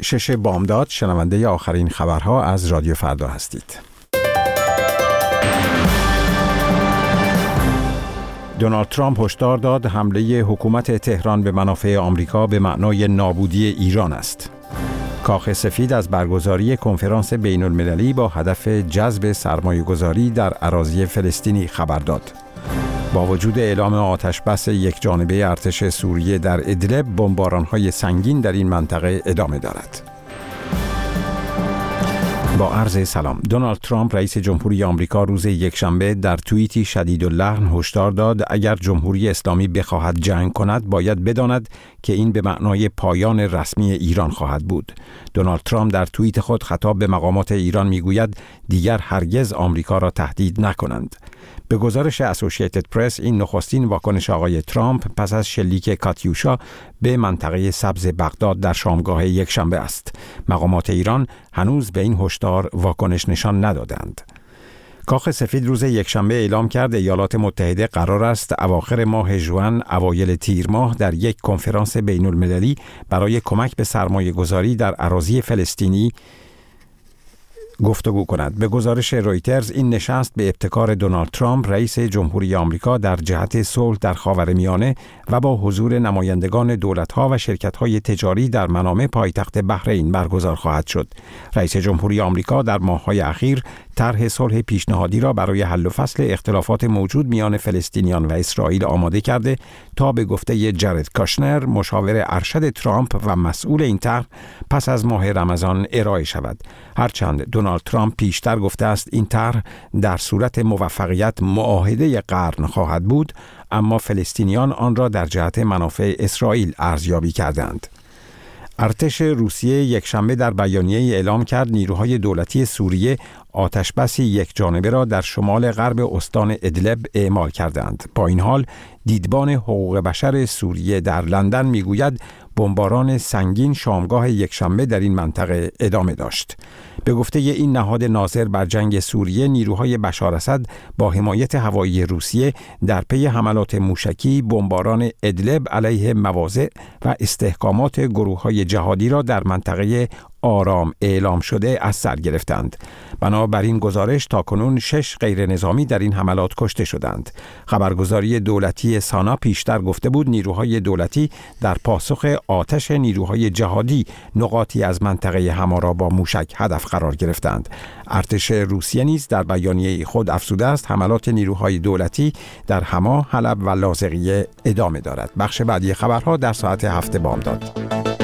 6 بامداد شنونده آخرین خبرها از رادیو فردا هستید. دونالد ترامپ هشدار داد حمله حکومت تهران به منافع آمریکا به معنای نابودی ایران است. کاخ سفید از برگزاری کنفرانس بین المللی با هدف جذب سرمایه‌گذاری در اراضی فلسطینی خبر داد. با وجود اعلام آتش بس یک جانبه ارتش سوریه در ادلب، بمباران‌های سنگین در این منطقه ادامه دارد. با عرض سلام. دونالد ترامپ رئیس جمهوری آمریکا روز یکشنبه در توییتی شدیداللحن هشدار داد اگر جمهوری اسلامی بخواهد جنگ کند باید بداند که این به معنای پایان رسمی ایران خواهد بود. دونالد ترامپ در توییت خود خطاب به مقامات ایران میگوید دیگر هرگز آمریکا را تهدید نکنند. به گزارش اسوسییتد پرس، این نخستین واکنش آقای ترامپ پس از شلیک کاتیوشا به منطقه سبز بغداد در شامگاه یکشنبه است. مقامات ایران هنوز به این هشدار واکنش نشان ندادند. کاخ سفید روز یکشنبه اعلام کرد ایالات متحده قرار است اواخر ماه ژوئن اوایل تیر ماه در یک کنفرانس بین المللی برای کمک به سرمایه‌گذاری در اراضی فلسطینی گفتگو کند. به گزارش رویترز، این نشست به ابتکار دونالد ترامپ رئیس جمهوری آمریکا در جهت صلح در خاورمیانه و با حضور نمایندگان دولت‌ها و شرکت‌های تجاری در منامه پایتخت بحرین برگزار خواهد شد. رئیس جمهوری آمریکا در ماه‌های اخیر طرح صلح پیشنهادی را برای حل و فصل اختلافات موجود میان فلسطینیان و اسرائیل آماده کرده تا به گفته جارد کاشنر، مشاور ارشد ترامپ و مسئول این طرح، پس از ماه رمضان ارائه شود. هرچند دونالد ترامپ پیشتر گفته است این طرح در صورت موفقیت معاهده قرن خواهد بود، اما فلسطینیان آن را در جهت منافع اسرائیل ارزیابی کردند. ارتش روسیه یکشنبه در بیانیه‌ای اعلام کرد نیروهای دولتی سوریه آتش‌بسی یک جانبه را در شمال غرب استان ادلب اعمال کردند. با این حال دیدبان حقوق بشر سوریه در لندن میگوید بمباران سنگین شامگاه یکشنبه در این منطقه ادامه داشت. به گفته این نهاد ناظر بر جنگ سوریه، نیروهای بشار اسد با حمایت هوایی روسیه در پی حملات موشکی بمباران ادلب علیه مواضع و استحکامات گروه‌های جهادی را در منطقه آرام اعلام شده از سر گرفتند. بنابراین گزارش تاکنون 6 غیر نظامی در این حملات کشته شدند. خبرگزاری دولتی سانا پیشتر گفته بود نیروهای دولتی در پاسخ آتش نیروهای جهادی نقاطی از منطقه حما را با موشک هدف قرار گرفتند. ارتش روسیه نیز در بیانیه خود افزوده است حملات نیروهای دولتی در حما، حلب و لاذقیه ادامه دارد. بخش بعدی خبرها در ساعت 7 بامداد.